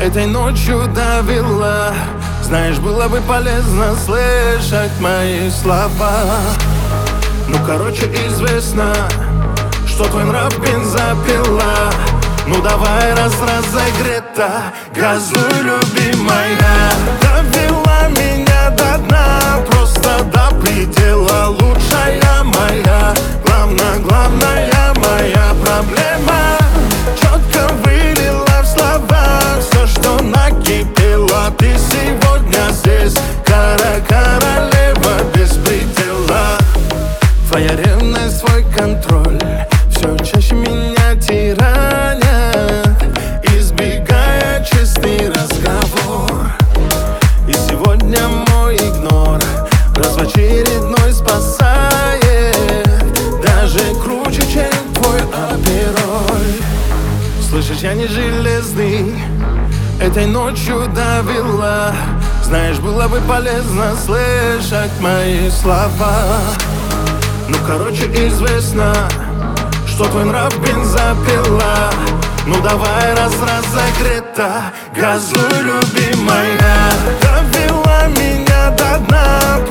этой ночью довела. Знаешь, было бы полезно слышать мои слова. Ну, короче, известно, что твой нрав бензопила. Ну давай, раз разогрета, газуй, любимая. Довела меня до дна, просто до предела. Лучшая моя, главная моя проблема. Четко вылила в слова все, что накипело. Ты сегодня здесь, королева без предела. Твоя ревность, твой контроль все чаще меня тиранят, избегая честный разговор. И сегодня мой игнор раз в очередной спасает, даже круче, чем твой опероль. Слышишь, я не железный, этой ночью довела. Знаешь, было бы полезно слышать мои слова. Ну, короче, известно, что твой нрав бензопила. Ну давай, раз разогрета, газуй, любимая. Довела меня до дна,